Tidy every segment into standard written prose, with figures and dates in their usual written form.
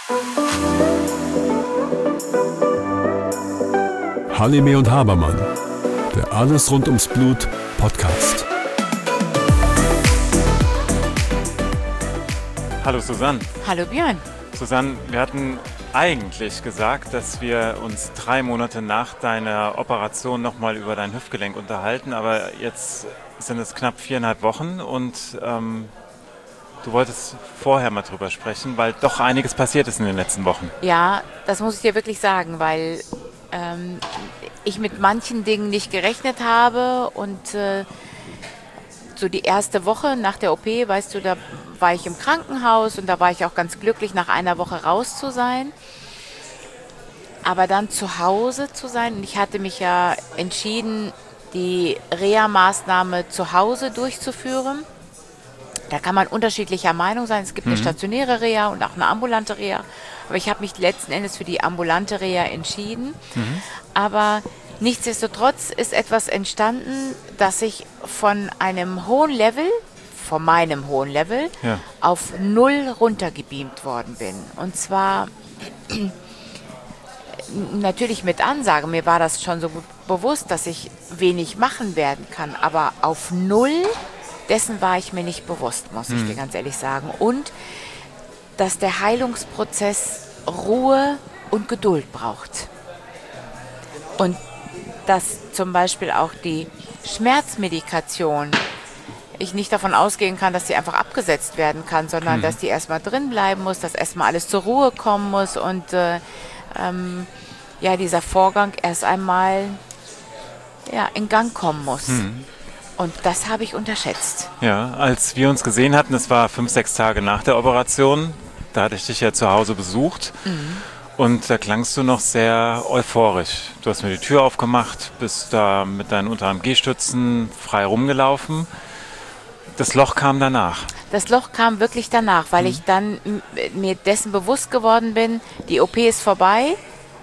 Halime und Habermann, der Alles rund ums Blut Podcast. Hallo Susanne. Hallo Björn. Susanne, wir hatten eigentlich gesagt, dass wir uns 3 Monate nach deiner Operation nochmal über dein Hüftgelenk unterhalten, aber jetzt sind es knapp 4,5 Wochen und du wolltest vorher mal drüber sprechen, weil doch einiges passiert ist in den letzten Wochen. Ja, das muss ich dir wirklich sagen, weil ich mit manchen Dingen nicht gerechnet habe und so die erste Woche nach der OP, weißt du, da war ich im Krankenhaus und da war ich auch ganz glücklich, nach einer Woche raus zu sein. Aber dann zu Hause zu sein, und ich hatte mich ja entschieden, die Reha-Maßnahme zu Hause durchzuführen. Da kann man unterschiedlicher Meinung sein. Es gibt eine stationäre Reha und auch eine ambulante Reha. Aber ich habe mich letzten Endes für die ambulante Reha entschieden. Aber nichtsdestotrotz ist etwas entstanden, dass ich von einem hohen Level, von meinem hohen Level, auf 0 runtergebeamt worden bin. Und zwar natürlich mit Ansage. Mir war das schon so bewusst, dass ich wenig machen werden kann. Aber auf 0, dessen war ich mir nicht bewusst, muss ich dir ganz ehrlich sagen. Und dass der Heilungsprozess Ruhe und Geduld braucht. Und dass zum Beispiel auch die Schmerzmedikation, ich nicht davon ausgehen kann, dass die einfach abgesetzt werden kann, sondern dass die erstmal drin bleiben muss, dass erstmal alles zur Ruhe kommen muss und dieser Vorgang erst einmal in Gang kommen muss. Und das habe ich unterschätzt. Ja, als wir uns gesehen hatten, das war 5-6 Tage nach der Operation, da hatte ich dich ja zu Hause besucht. Und da klangst du noch sehr euphorisch. Du hast mir die Tür aufgemacht, bist da mit deinen Unter-AMG-Stützen frei rumgelaufen. Das Loch kam danach. Das Loch kam wirklich danach, weil ich dann mir dessen bewusst geworden bin, die OP ist vorbei,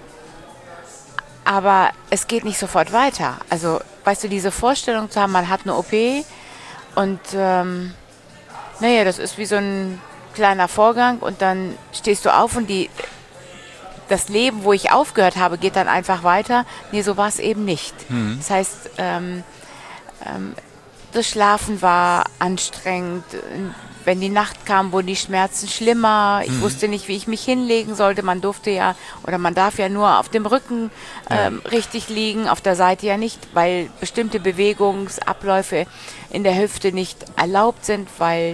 aber es geht nicht sofort weiter. Also, weißt du, diese Vorstellung zu haben, man hat eine OP und das ist wie so ein kleiner Vorgang und dann stehst du auf und das Leben, wo ich aufgehört habe, geht dann einfach weiter. Nee, so war es eben nicht. Das heißt, das Schlafen war anstrengend. Wenn die Nacht kam, wurden die Schmerzen schlimmer. Ich wusste nicht, wie ich mich hinlegen sollte. Man darf ja nur auf dem Rücken richtig liegen, auf der Seite ja nicht, weil bestimmte Bewegungsabläufe in der Hüfte nicht erlaubt sind, weil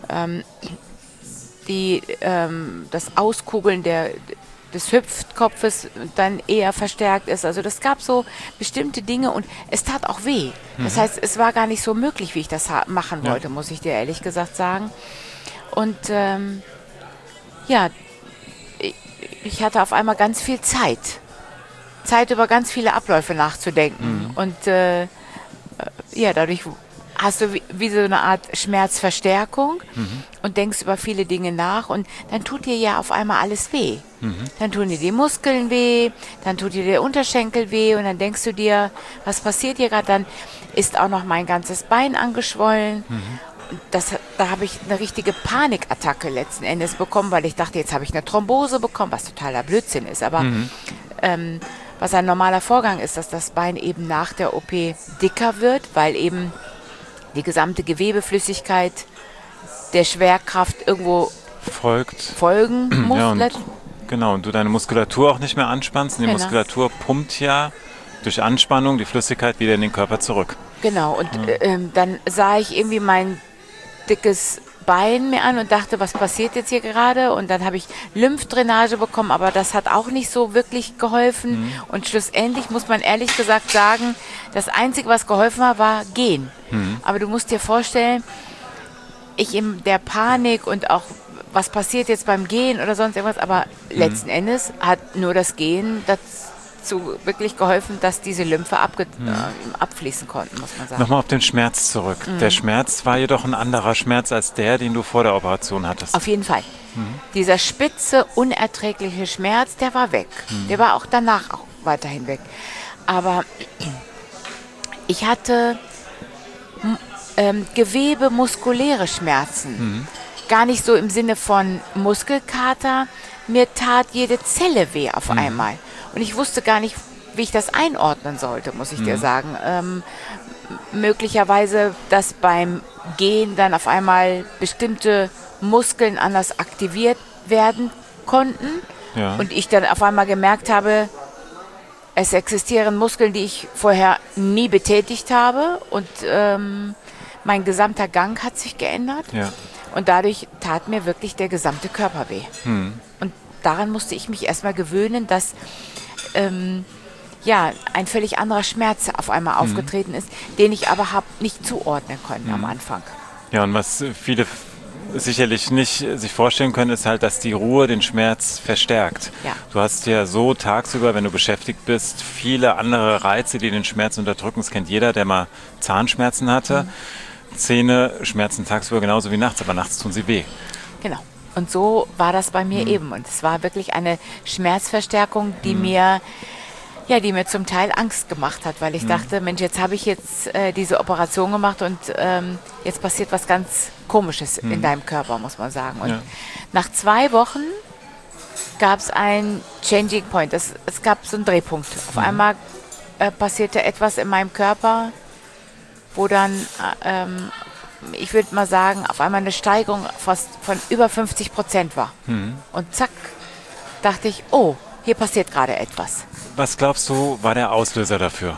das Auskugeln des Hüftkopfes dann eher verstärkt ist. Also das gab so bestimmte Dinge und es tat auch weh. Das heißt, es war gar nicht so möglich, wie ich das machen wollte, muss ich dir ehrlich gesagt sagen. Und ich hatte auf einmal ganz viel Zeit. Zeit, über ganz viele Abläufe nachzudenken. Und dadurch hast du wie so eine Art Schmerzverstärkung und denkst über viele Dinge nach und dann tut dir ja auf einmal alles weh. Dann tun dir die Muskeln weh, dann tut dir der Unterschenkel weh und dann denkst du dir, was passiert hier gerade? Dann ist auch noch mein ganzes Bein angeschwollen. Da habe ich eine richtige Panikattacke letzten Endes bekommen, weil ich dachte, jetzt habe ich eine Thrombose bekommen, was totaler Blödsinn ist. Aber was ein normaler Vorgang ist, dass das Bein eben nach der OP dicker wird, weil eben die gesamte Gewebeflüssigkeit der Schwerkraft irgendwo folgen muss. Ja, und du deine Muskulatur auch nicht mehr anspannst. Und die Muskulatur pumpt ja durch Anspannung die Flüssigkeit wieder in den Körper zurück. Genau, und dann sah ich irgendwie mein dickes Bein mir an und dachte, was passiert jetzt hier gerade? Und dann habe ich Lymphdrainage bekommen, aber das hat auch nicht so wirklich geholfen. Und schlussendlich muss man ehrlich gesagt sagen, das Einzige, was geholfen hat, war gehen. Aber du musst dir vorstellen, ich in der Panik und auch, was passiert jetzt beim Gehen oder sonst irgendwas, aber letzten Endes hat nur das Gehen dazu wirklich geholfen, dass diese Lymphe abfließen konnten, muss man sagen. Nochmal auf den Schmerz zurück. Der Schmerz war jedoch ein anderer Schmerz als der, den du vor der Operation hattest. Auf jeden Fall. Dieser spitze, unerträgliche Schmerz, der war weg. Der war auch danach auch weiterhin weg. Aber ich hatte Gewebe-muskuläre Schmerzen. gar nicht so im Sinne von Muskelkater, mir tat jede Zelle weh auf einmal. Und ich wusste gar nicht, wie ich das einordnen sollte, muss ich dir sagen. Möglicherweise, dass beim Gehen dann auf einmal bestimmte Muskeln anders aktiviert werden konnten. Ja. Und ich dann auf einmal gemerkt habe, es existieren Muskeln, die ich vorher nie betätigt habe. Und mein gesamter Gang hat sich geändert. Ja. Und dadurch tat mir wirklich der gesamte Körper weh. Und daran musste ich mich erstmal gewöhnen, dass ein völlig anderer Schmerz auf einmal aufgetreten ist, den ich aber nicht zuordnen können am Anfang. Ja, und was viele sicherlich nicht sich vorstellen können, ist halt, dass die Ruhe den Schmerz verstärkt. Ja. Du hast ja so tagsüber, wenn du beschäftigt bist, viele andere Reize, die den Schmerz unterdrücken. Das kennt jeder, der mal Zahnschmerzen hatte. Zähne schmerzen tagsüber genauso wie nachts, aber nachts tun sie weh. Genau. Und so war das bei mir eben. Und es war wirklich eine Schmerzverstärkung, die mir zum Teil Angst gemacht hat, weil ich dachte, Mensch, jetzt habe ich diese Operation gemacht und jetzt passiert was ganz Komisches in deinem Körper, muss man sagen. Und nach 2 Wochen gab es ein Changing Point. Es gab so einen Drehpunkt. Auf einmal passierte etwas in meinem Körper, wo dann, ich würde mal sagen, auf einmal eine Steigerung fast von über 50% war. Und zack, dachte ich, oh, hier passiert gerade etwas. Was glaubst du, war der Auslöser dafür?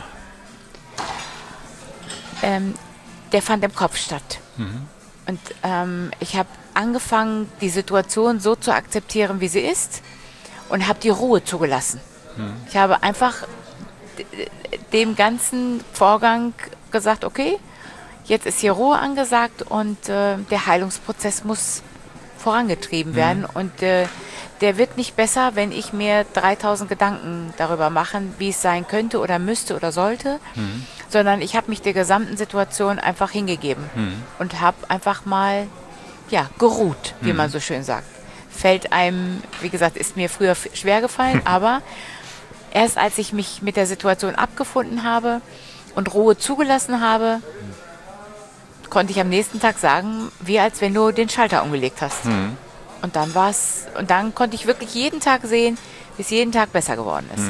Der fand im Kopf statt. Und ich habe angefangen, die Situation so zu akzeptieren, wie sie ist, und habe die Ruhe zugelassen. Ich habe einfach dem ganzen Vorgang gesagt, okay, jetzt ist hier Ruhe angesagt und der Heilungsprozess muss vorangetrieben werden. Und der wird nicht besser, wenn ich mir 3000 Gedanken darüber mache, wie es sein könnte oder müsste oder sollte, sondern ich habe mich der gesamten Situation einfach hingegeben und habe einfach mal geruht, wie man so schön sagt. Fällt einem, wie gesagt, ist mir früher schwer gefallen, aber erst als ich mich mit der Situation abgefunden habe und Ruhe zugelassen habe, konnte ich am nächsten Tag sagen, wie als wenn du den Schalter umgelegt hast. Und dann konnte ich wirklich jeden Tag sehen, wie es jeden Tag besser geworden ist.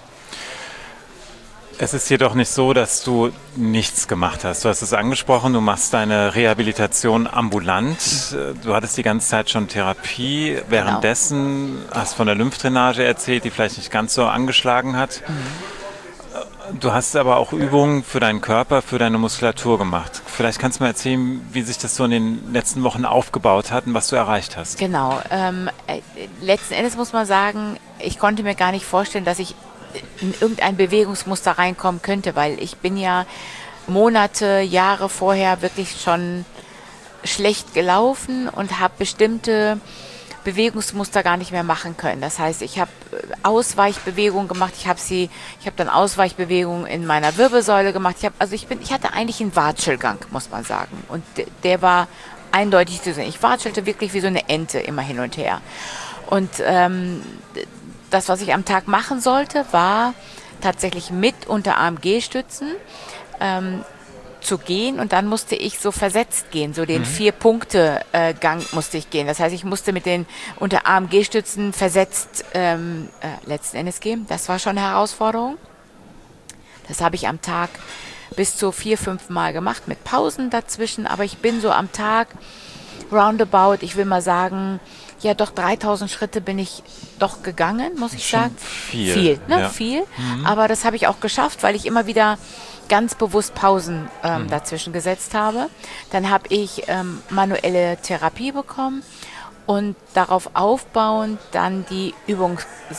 Es ist jedoch nicht so, dass du nichts gemacht hast. Du hast es angesprochen, du machst deine Rehabilitation ambulant. Du hattest die ganze Zeit schon Therapie. Währenddessen hast von der Lymphdrainage erzählt, die vielleicht nicht ganz so angeschlagen hat. Du hast aber auch Übungen für deinen Körper, für deine Muskulatur gemacht. Vielleicht kannst du mal erzählen, wie sich das so in den letzten Wochen aufgebaut hat und was du erreicht hast. Genau. Letzten Endes muss man sagen, ich konnte mir gar nicht vorstellen, dass ich in irgendein Bewegungsmuster reinkommen könnte, weil ich bin ja Monate, Jahre vorher wirklich schon schlecht gelaufen und habe bestimmte Bewegungsmuster gar nicht mehr machen können. Das heißt, ich habe Ausweichbewegungen gemacht, ich habe dann Ausweichbewegungen in meiner Wirbelsäule gemacht. Ich hatte eigentlich einen Watschelgang, muss man sagen. Und der war eindeutig zu sehen. Ich watschelte wirklich wie so eine Ente immer hin und her. Und das, was ich am Tag machen sollte, war tatsächlich mit Unterarm-G-Stützen zu gehen, und dann musste ich so versetzt gehen, so den 4-Punkte-Gang musste ich gehen. Das heißt, ich musste mit den Unterarm-G-Stützen versetzt letzten Endes gehen. Das war schon eine Herausforderung. Das habe ich am Tag bis zu 4-5 Mal gemacht, mit Pausen dazwischen, aber ich bin so am Tag roundabout, ich will mal sagen, ja doch 3000 Schritte bin ich doch gegangen, muss ich sagen. Viel, ne? Viel. Aber das habe ich auch geschafft, weil ich immer wieder ganz bewusst Pausen dazwischen gesetzt habe. Dann habe ich manuelle Therapie bekommen und darauf aufbauend dann die Übungen,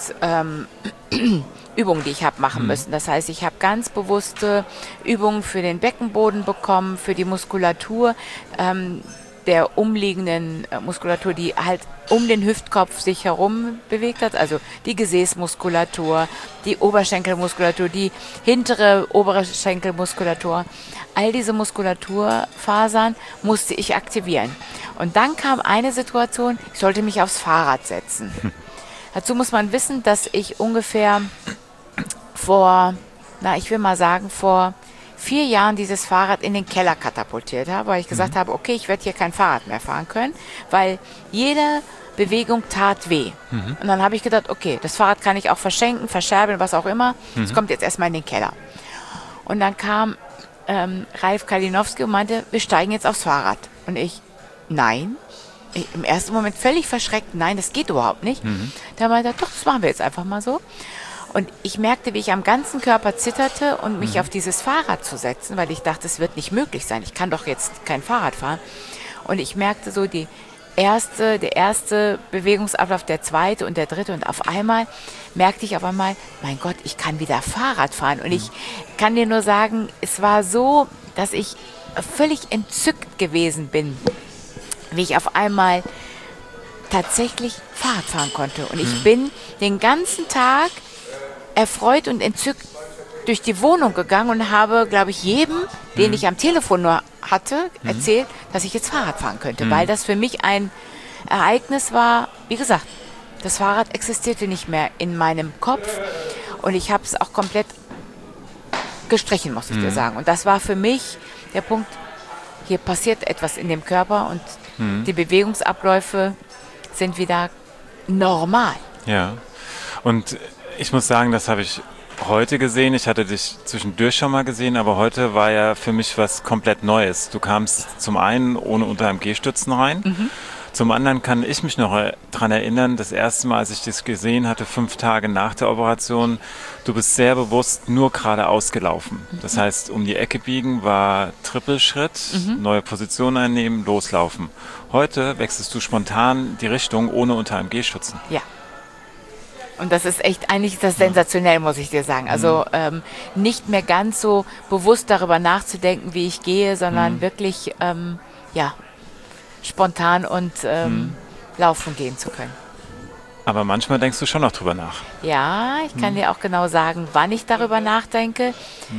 die ich habe machen müssen. Das heißt, ich habe ganz bewusste Übungen für den Beckenboden bekommen, für die Muskulatur der umliegenden Muskulatur, die halt um den Hüftkopf sich herum bewegt hat, also die Gesäßmuskulatur, die Oberschenkelmuskulatur, die hintere Oberschenkelmuskulatur. All diese Muskulaturfasern musste ich aktivieren. Und dann kam eine Situation, ich sollte mich aufs Fahrrad setzen. Dazu muss man wissen, dass ich ungefähr vor 4 Jahren dieses Fahrrad in den Keller katapultiert habe, weil ich gesagt habe, okay, ich werde hier kein Fahrrad mehr fahren können, weil jede Bewegung tat weh. Und dann habe ich gedacht, okay, das Fahrrad kann ich auch verschenken, verscherbeln, was auch immer. Es kommt jetzt erstmal in den Keller. Und dann kam Ralf Kalinowski und meinte, wir steigen jetzt aufs Fahrrad. Und ich, nein. Im ersten Moment völlig verschreckt, nein, das geht überhaupt nicht. Da meinte er, doch, das machen wir jetzt einfach mal so. Und ich merkte, wie ich am ganzen Körper zitterte und mich auf dieses Fahrrad zu setzen, weil ich dachte, es wird nicht möglich sein. Ich kann doch jetzt kein Fahrrad fahren. Und ich merkte so der erste Bewegungsablauf, der zweite und der dritte. Und auf einmal merkte ich mein Gott, ich kann wieder Fahrrad fahren. Und ich kann dir nur sagen, es war so, dass ich völlig entzückt gewesen bin, wie ich auf einmal tatsächlich Fahrrad fahren konnte. Und ich bin den ganzen Tag erfreut und entzückt durch die Wohnung gegangen und habe, glaube ich, jedem, den ich am Telefon nur hatte, erzählt, dass ich jetzt Fahrrad fahren könnte, weil das für mich ein Ereignis war. Wie gesagt, das Fahrrad existierte nicht mehr in meinem Kopf und ich habe es auch komplett gestrichen, muss ich dir sagen. Und das war für mich der Punkt, hier passiert etwas in dem Körper und die Bewegungsabläufe sind wieder normal. Ja, und ich muss sagen, das habe ich heute gesehen. Ich hatte dich zwischendurch schon mal gesehen, aber heute war ja für mich was komplett Neues. Du kamst zum einen ohne Unter-AMG-Stützen rein. Zum anderen kann ich mich noch daran erinnern, das erste Mal, als ich dich gesehen hatte, 5 Tage nach der Operation, du bist sehr bewusst nur geradeaus gelaufen. Das heißt, um die Ecke biegen war Trippelschritt, neue Position einnehmen, loslaufen. Heute wechselst du spontan die Richtung ohne Unter-AMG-Stützen. Ja. Und das ist echt eigentlich das sensationell, muss ich dir sagen. Also nicht mehr ganz so bewusst darüber nachzudenken, wie ich gehe, sondern wirklich spontan und laufen gehen zu können. Aber manchmal denkst du schon noch drüber nach. Ja, ich kann dir auch genau sagen, wann ich darüber nachdenke.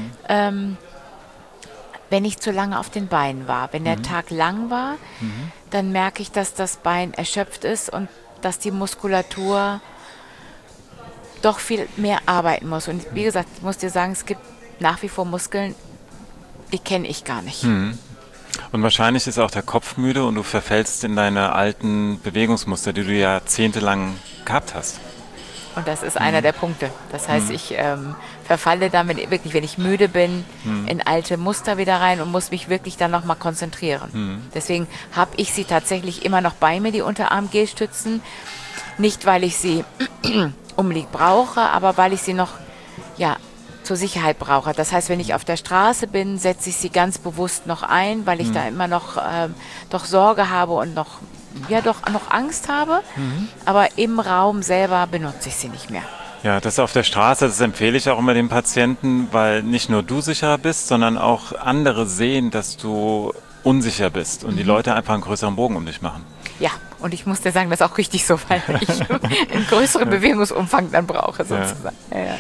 Wenn ich zu lange auf den Beinen war. Wenn der Tag lang war, dann merke ich, dass das Bein erschöpft ist und dass die Muskulatur doch viel mehr arbeiten muss. Und wie gesagt, ich muss dir sagen, es gibt nach wie vor Muskeln, die kenne ich gar nicht. Und wahrscheinlich ist auch der Kopf müde und du verfällst in deine alten Bewegungsmuster, die du jahrzehntelang gehabt hast. Und das ist einer der Punkte. Das heißt, ich verfalle damit wirklich, wenn ich müde bin, in alte Muster wieder rein und muss mich wirklich dann nochmal konzentrieren. Deswegen habe ich sie tatsächlich immer noch bei mir, die Unter-AMG-Stützen. Nicht, weil ich sie unbedingt brauche, aber weil ich sie noch zur Sicherheit brauche. Das heißt, wenn ich auf der Straße bin, setze ich sie ganz bewusst noch ein, weil ich da immer noch doch Sorge habe und noch Angst habe. Aber im Raum selber benutze ich sie nicht mehr. Ja, das auf der Straße, das empfehle ich auch immer den Patienten, weil nicht nur du sicherer bist, sondern auch andere sehen, dass du unsicher bist und die Leute einfach einen größeren Bogen um dich machen. Ja, und ich muss dir sagen, das ist auch richtig so, weil ich einen größeren Bewegungsumfang dann brauche sozusagen.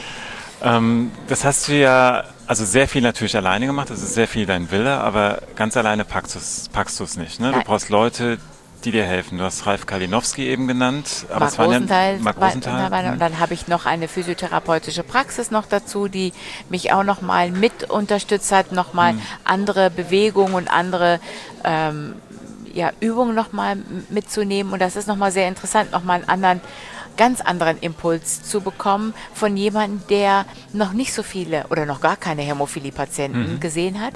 Das hast du ja also sehr viel natürlich alleine gemacht, das ist sehr viel dein Wille, aber ganz alleine packst du es nicht. Ne? Du brauchst Leute, die dir helfen. Du hast Ralf Kalinowski eben genannt. Aber Marc Rosenthal. Und dann habe ich noch eine physiotherapeutische Praxis noch dazu, die mich auch nochmal mit unterstützt hat, nochmal andere Bewegungen und andere Übungen nochmal mitzunehmen. Und das ist nochmal sehr interessant, nochmal einen ganz anderen Impuls zu bekommen von jemandem, der noch nicht so viele oder noch gar keine Hämophilie-Patienten gesehen hat.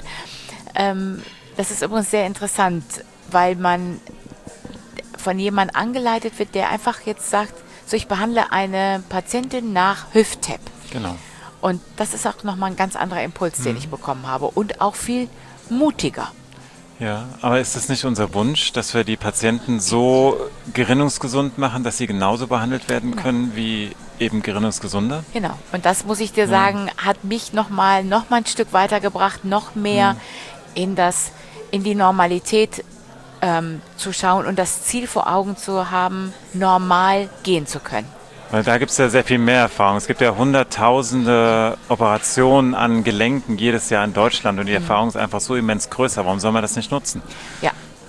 Das ist übrigens sehr interessant, weil man von jemandem angeleitet wird, der einfach jetzt sagt, so ich behandle eine Patientin nach Hüft-TAP. Genau. Und das ist auch nochmal ein ganz anderer Impuls, den ich bekommen habe und auch viel mutiger. Ja, aber ist das nicht unser Wunsch, dass wir die Patienten so gerinnungsgesund machen, dass sie genauso behandelt werden können wie eben Gerinnungsgesunde? Genau. Und das, muss ich dir sagen, hat mich noch mal ein Stück weitergebracht, noch mehr in die Normalität zu schauen und das Ziel vor Augen zu haben, normal gehen zu können. Weil da gibt es ja sehr viel mehr Erfahrung. Es gibt ja hunderttausende Operationen an Gelenken jedes Jahr in Deutschland und die Erfahrung ist einfach so immens größer. Warum soll man das nicht nutzen? Ja,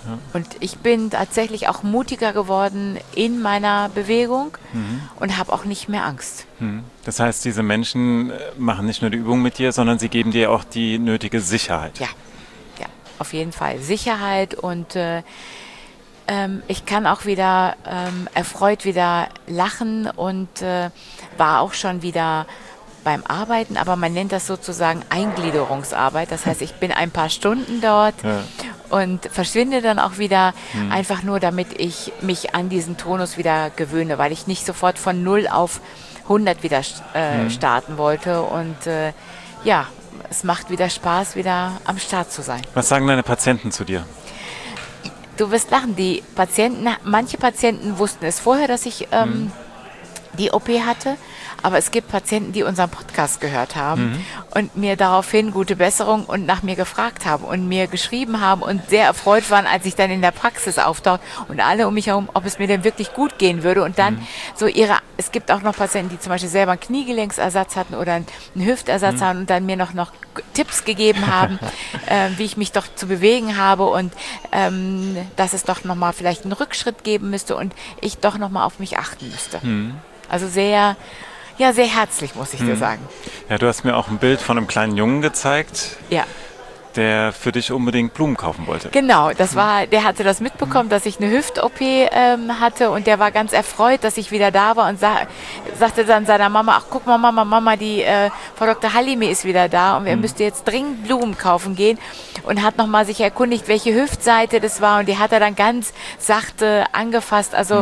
Und ich bin tatsächlich auch mutiger geworden in meiner Bewegung und habe auch nicht mehr Angst. Das heißt, diese Menschen machen nicht nur die Übung mit dir, sondern sie geben dir auch die nötige Sicherheit. Ja, auf jeden Fall. Sicherheit und ich kann auch wieder erfreut wieder lachen und war auch schon wieder beim Arbeiten, aber man nennt das sozusagen Eingliederungsarbeit. Das heißt, ich bin ein paar Stunden dort und verschwinde dann auch wieder, einfach nur, damit ich mich an diesen Tonus wieder gewöhne, weil ich nicht sofort von 0 auf 100 wieder starten wollte. Und es macht wieder Spaß, wieder am Start zu sein. Was sagen deine Patienten zu dir? Du wirst lachen, manche Patienten wussten es vorher, dass ich die OP hatte, aber es gibt Patienten, die unseren Podcast gehört haben und mir daraufhin gute Besserung und nach mir gefragt haben und mir geschrieben haben und sehr erfreut waren, als ich dann in der Praxis auftauchte und alle um mich herum, ob es mir denn wirklich gut gehen würde und dann es gibt auch noch Patienten, die zum Beispiel selber einen Kniegelenksersatz hatten oder einen Hüftersatz haben und dann mir noch Tipps gegeben haben, wie ich mich doch zu bewegen habe und dass es doch nochmal vielleicht einen Rückschritt geben müsste und ich doch nochmal auf mich achten müsste. Also sehr herzlich, muss ich dir sagen. Ja, du hast mir auch ein Bild von einem kleinen Jungen gezeigt, der für dich unbedingt Blumen kaufen wollte. Genau, der hatte das mitbekommen, dass ich eine Hüft-OP hatte und der war ganz erfreut, dass ich wieder da war und sagte dann seiner Mama, ach guck mal Mama, die Frau Dr. Halime ist wieder da und wir müssten jetzt dringend Blumen kaufen gehen und hat nochmal sich erkundigt, welche Hüftseite das war und die hat er dann ganz sachte angefasst, also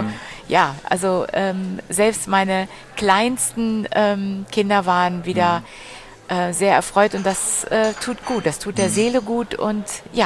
selbst meine kleinsten Kinder waren wieder sehr erfreut und das tut gut, das tut der Seele gut und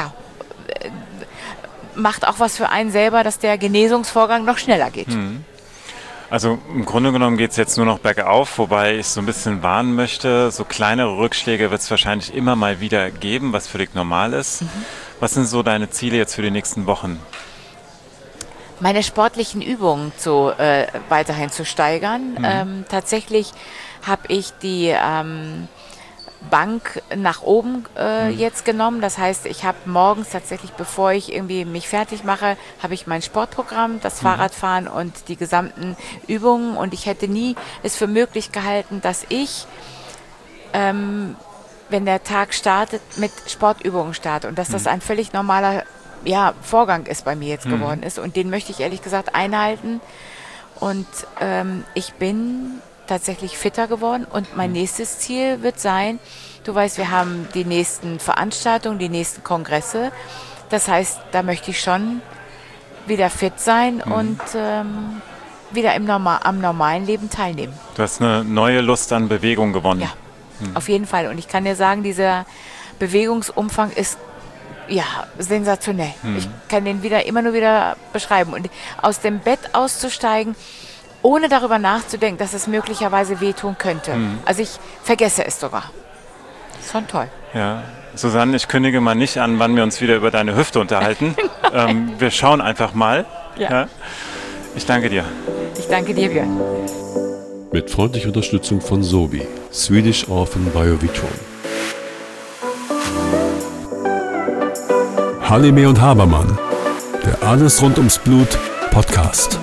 macht auch was für einen selber, dass der Genesungsvorgang noch schneller geht. Also im Grunde genommen geht es jetzt nur noch bergauf, wobei ich so ein bisschen warnen möchte, so kleinere Rückschläge wird es wahrscheinlich immer mal wieder geben, was völlig normal ist. Was sind so deine Ziele jetzt für die nächsten Wochen? Meine sportlichen Übungen weiterhin zu steigern. Tatsächlich habe ich die Bank nach oben jetzt genommen. Das heißt, ich habe morgens tatsächlich, bevor ich irgendwie mich fertig mache, habe ich mein Sportprogramm, das Fahrradfahren und die gesamten Übungen. Und ich hätte nie es für möglich gehalten, dass ich, wenn der Tag startet, mit Sportübungen starte. Und dass das ein völlig normaler Vorgang ist bei mir jetzt geworden ist. Und den möchte ich ehrlich gesagt einhalten. Und ich bin tatsächlich fitter geworden und mein nächstes Ziel wird sein, du weißt, wir haben die nächsten Veranstaltungen, die nächsten Kongresse, das heißt, da möchte ich schon wieder fit sein und wieder am normalen Leben teilnehmen. Du hast eine neue Lust an Bewegung gewonnen. Ja, auf jeden Fall und ich kann dir sagen, dieser Bewegungsumfang ist sensationell. Ich kann den immer nur wieder beschreiben und aus dem Bett auszusteigen, ohne darüber nachzudenken, dass es möglicherweise wehtun könnte. Also ich vergesse es sogar. Das ist schon toll. Ja, Susanne, ich kündige mal nicht an, wann wir uns wieder über deine Hüfte unterhalten. Wir schauen einfach mal. Ja. Ich danke dir. Ich danke dir, Björn. Mit freundlicher Unterstützung von Sobi, Swedish Orphan Biovitron. Halime und Habermann, der Alles rund ums Blut Podcast.